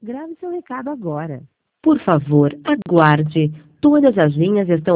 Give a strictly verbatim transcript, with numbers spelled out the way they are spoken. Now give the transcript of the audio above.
Grave seu recado agora. Por favor, aguarde. Todas as linhas estão